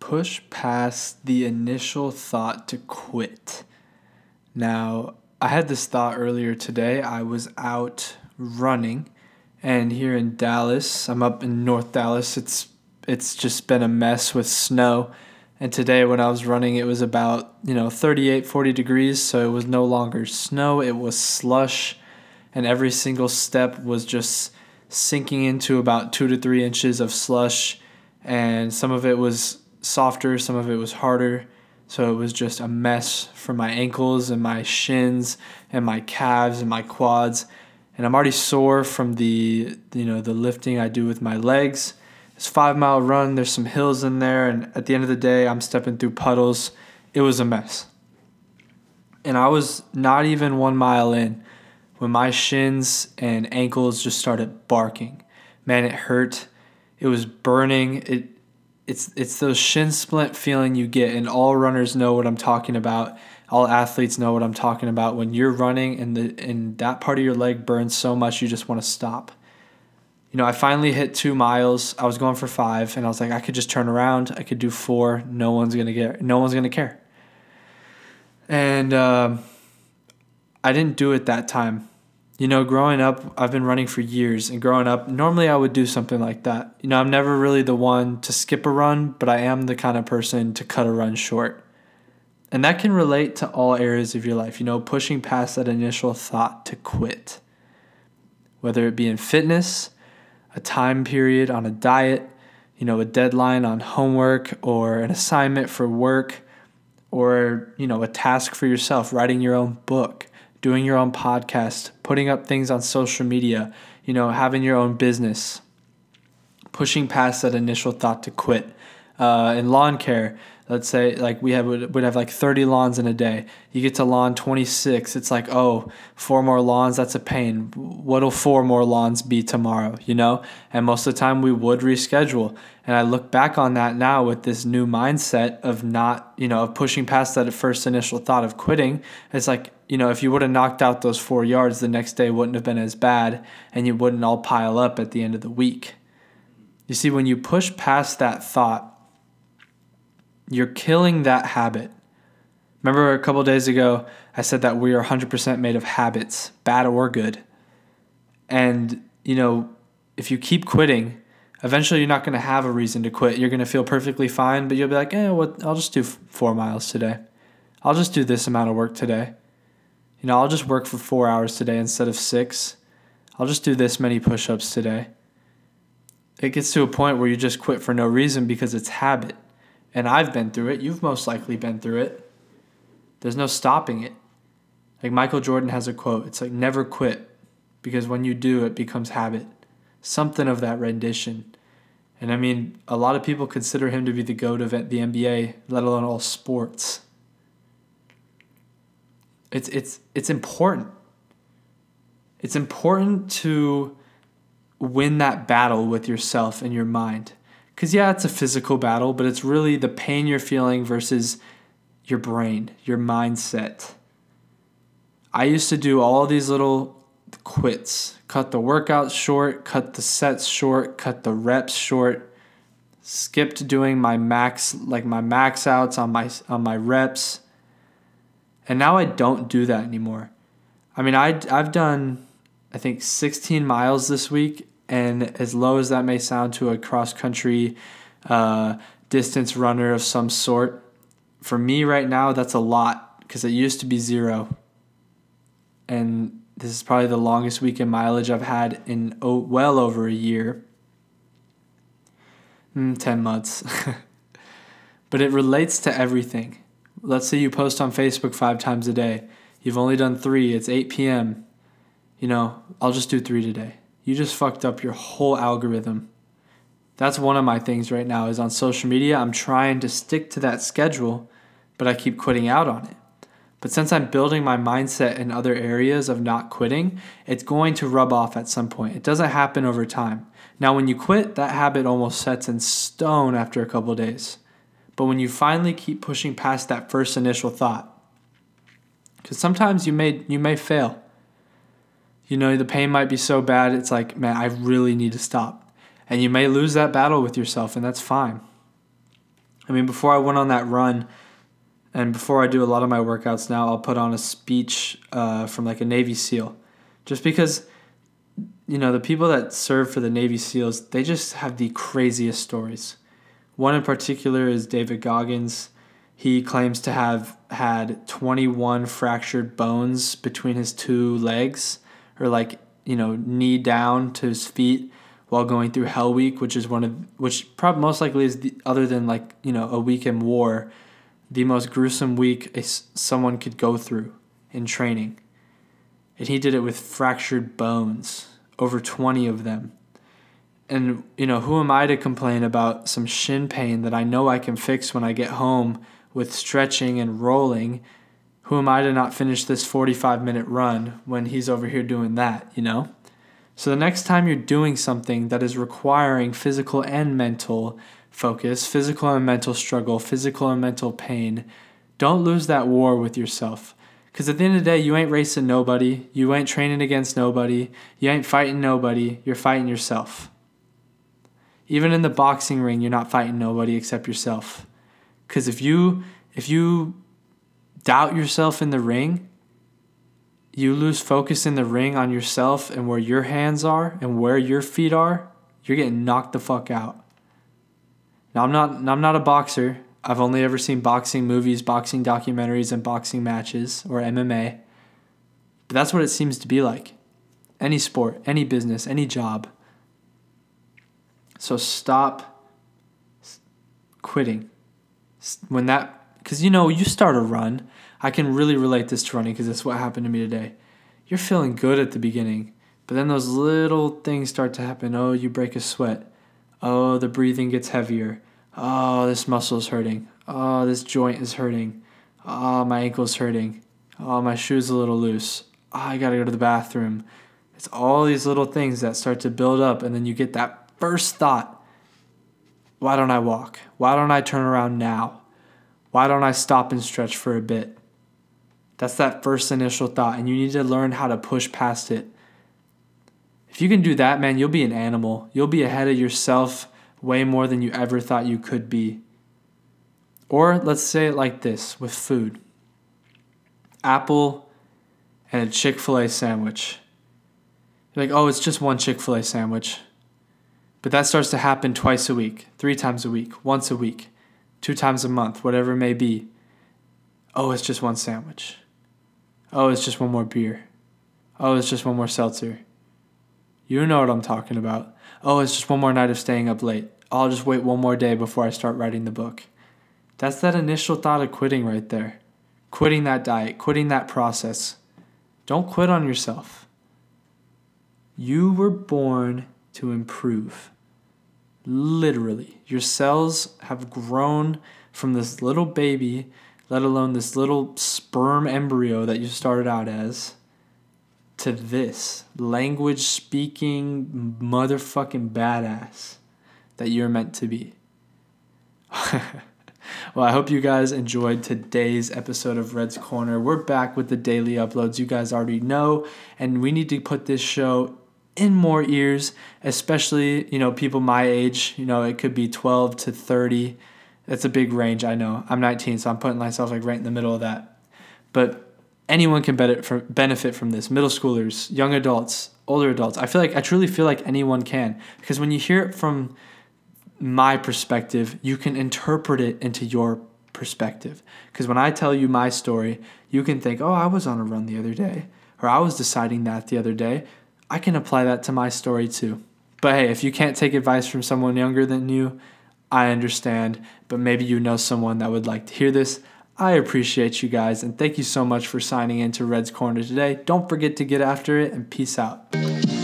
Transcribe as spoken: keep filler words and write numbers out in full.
push past the initial thought to quit. Now, I had this thought earlier today. I was out running, and here in Dallas, I'm up in North Dallas, it's it's just been a mess with snow. And today when I was running, it was about, you know, thirty-eight, forty degrees, so it was no longer snow, it was slush, and every single step was just sinking into about two to three inches of slush, and some of it was softer, some of it was harder. So it was just a mess for my ankles and my shins and my calves and my quads. And I'm already sore from the, you know, the lifting I do with my legs. It's a five mile run. There's some hills in there. And at the end of the day, I'm stepping through puddles. It was a mess. And I was not even one mile in when my shins and ankles just started barking. Man, it hurt. It was burning. It It's it's those shin splint feeling you get, and all runners know what I'm talking about. All athletes know what I'm talking about. When you're running and the and that part of your leg burns so much, you just want to stop. You know, I finally hit two miles. I was going for five, and I was like, I could just turn around. I could do four. No one's gonna get. No one's gonna care. And um, I didn't do it that time. You know, growing up, I've been running for years, and growing up, normally I would do something like that. You know, I'm never really the one to skip a run, but I am the kind of person to cut a run short. And that can relate to all areas of your life, you know, pushing past that initial thought to quit. Whether it be in fitness, a time period on a diet, you know, a deadline on homework, or an assignment for work, or, you know, a task for yourself, writing your own book, doing your own podcast, putting up things on social media, you know, having your own business, pushing past that initial thought to quit. Uh, in lawn care, let's say like we have would have like thirty lawns in a day. You get to lawn twenty-six. It's like, oh, four more lawns, that's a pain. What'll four more lawns be tomorrow, you know? And most of the time we would reschedule. And I look back on that now with this new mindset of not, you know, of pushing past that first initial thought of quitting. It's like, you know, if you would have knocked out those four yards, the next day wouldn't have been as bad, and you wouldn't all pile up at the end of the week. You see, when you push past that thought, you're killing that habit. Remember a couple days ago, I said that we are one hundred percent made of habits, bad or good. And, you know, if you keep quitting, eventually you're not going to have a reason to quit. You're going to feel perfectly fine, but you'll be like, eh, what? I'll just do four miles today. I'll just do this amount of work today. You know, I'll just work for four hours today instead of six. I'll just do this many push-ups today. It gets to a point where you just quit for no reason because it's habit. And I've been through it. You've most likely been through it. There's no stopping it. Like Michael Jordan has a quote. It's like, never quit, because when you do, it becomes habit. Something of that rendition. And I mean, a lot of people consider him to be the GOAT of the N B A, let alone all sports. It's it's it's important. It's important to win that battle with yourself and your mind. Because, yeah, it's a physical battle, but it's really the pain you're feeling versus your brain, your mindset. I used to do all these little quits. Cut the workouts short, cut the sets short, cut the reps short. Skipped doing my max, like my max outs on my on my reps. And now I don't do that anymore. I mean, I, I've done, I think, sixteen miles this week. And as low as that may sound to a cross-country uh, distance runner of some sort, for me right now, that's a lot, because it used to be zero. And this is probably the longest week in mileage I've had in oh, well over a year. Mm, ten months. But it relates to everything. Let's say you post on Facebook five times a day. You've only done three. It's eight p.m. You know, I'll just do three today. You just fucked up your whole algorithm. That's one of my things right now is on social media. I'm trying to stick to that schedule, but I keep quitting out on it. But since I'm building my mindset in other areas of not quitting, it's going to rub off at some point. It doesn't happen over time. Now, when you quit, that habit almost sets in stone after a couple of days. But when you finally keep pushing past that first initial thought, because sometimes you may you may fail. You know, the pain might be so bad, it's like, man, I really need to stop. And you may lose that battle with yourself, and that's fine. I mean, before I went on that run, and before I do a lot of my workouts now, I'll put on a speech uh, from like a Navy SEAL. Just because, you know, the people that serve for the Navy SEALs, they just have the craziest stories. One in particular is David Goggins. He claims to have had twenty-one fractured bones between his two legs, or like, you know, knee down to his feet while going through Hell Week, which is one of, which probably most likely is the, other than like, you know, a week in war, the most gruesome week a, someone could go through in training. And he did it with fractured bones, over twenty of them. And, you know, who am I to complain about some shin pain that I know I can fix when I get home with stretching and rolling? Who am I to not finish this forty-five minute run when he's over here doing that, you know? So the next time you're doing something that is requiring physical and mental focus, physical and mental struggle, physical and mental pain, don't lose that war with yourself. Because at the end of the day, you ain't racing nobody. You ain't training against nobody. You ain't fighting nobody. You're fighting yourself. Even in the boxing ring, you're not fighting nobody except yourself. Because if you if you doubt yourself in the ring, you lose focus in the ring on yourself and where your hands are and where your feet are, you're getting knocked the fuck out. Now, I'm not I'm not a boxer. I've only ever seen boxing movies, boxing documentaries, and boxing matches, or M M A. But that's what it seems to be like. Any sport, any business, any job. So stop quitting. When that, because you know, you start a run. I can really relate this to running because that's what happened to me today. You're feeling good at the beginning, but then those little things start to happen. Oh, you break a sweat. Oh, the breathing gets heavier. Oh, this muscle's hurting. Oh, this joint is hurting. Oh, my ankle's hurting. Oh, my shoe's a little loose. Oh, I gotta go to the bathroom. It's all these little things that start to build up, and then you get that first thought. Why don't I walk? Why don't I turn around now? Why don't I stop and stretch for a bit? That's that first initial thought, and you need to learn how to push past it. If you can do that, man, you'll be an animal. You'll be ahead of yourself way more than you ever thought you could be. Or let's say it like this with food. Apple and a Chick-fil-A sandwich. You're like, oh, it's just one Chick-fil-A sandwich. But that starts to happen twice a week, three times a week, once a week, two times a month, whatever it may be. Oh, it's just one sandwich. Oh, it's just one more beer. Oh, it's just one more seltzer. You know what I'm talking about. Oh, it's just one more night of staying up late. I'll just wait one more day before I start writing the book. That's that initial thought of quitting right there. Quitting that diet, quitting that process. Don't quit on yourself. You were born to improve. Literally. Your cells have grown from this little baby, let alone this little sperm embryo that you started out as, to this language speaking motherfucking badass that you're meant to be. Well, I hope you guys enjoyed today's episode of Red's Corner. We're back with the daily uploads, you guys already know, and we need to put this show in more ears, especially, you know, people my age. You know, it could be twelve to thirty. That's a big range, I know. I'm nineteen, so I'm putting myself like right in the middle of that. But anyone can benefit from this. Middle schoolers, young adults, older adults. I feel like, I truly feel like anyone can. Because when you hear it from my perspective, you can interpret it into your perspective. Because when I tell you my story, you can think, oh, I was on a run the other day. Or I was deciding that the other day. I can apply that to my story too. But hey, if you can't take advice from someone younger than you, I understand. But maybe you know someone that would like to hear this. I appreciate you guys, and thank you so much for signing in to Red's Corner today. Don't forget to get after it, and peace out.